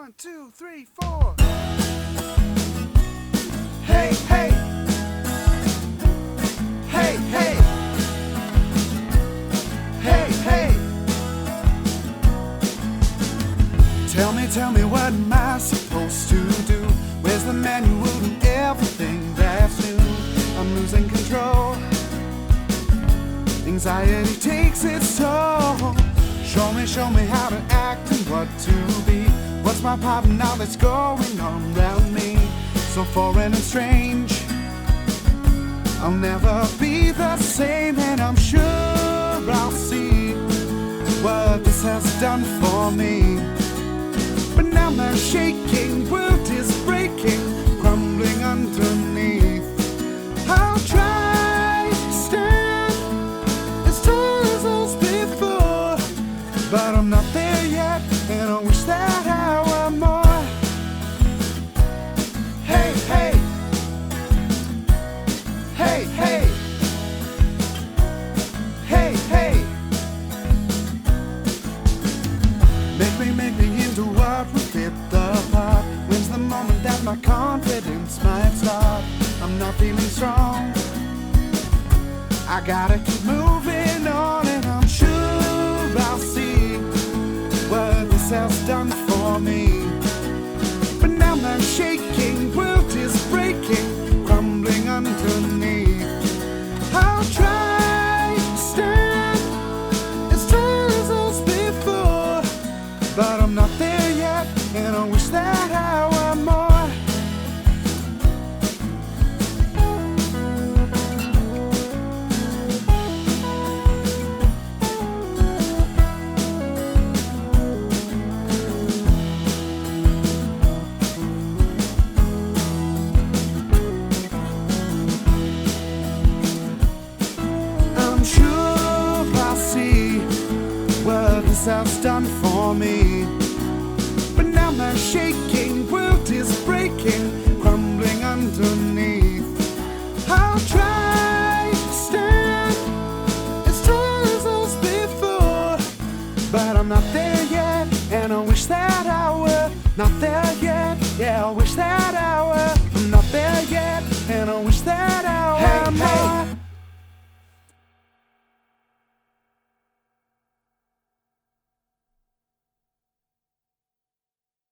1, 2, 3, 4. Hey, hey. Hey, hey. Hey, hey. Tell me what am I supposed to do? Where's the manual and everything that's new? I'm losing control. Anxiety takes its toll. Show me how to act and what to be. What's my part now that's going on around me? So foreign and strange. I'll never be the same, and I'm sure I'll see what this has done for me. But now my shaking world is breaking, crumbling underneath. I'll try to stand as tall as those before, but I'm not there yet, and I wish that I were more. Hey, hey. Hey, hey. Hey, hey. Make me into what will fit the part. When's the moment that my confidence might start? I'm not feeling strong. I gotta keep moving on, and I'm sure I'll see what this has done for me. But now my shaking world is breaking, crumbling underneath. I'll try to stand as tall as those before, but I'm not there yet, and I wish that I were more. I'm sure I'll see what this has done for me. But now my shaking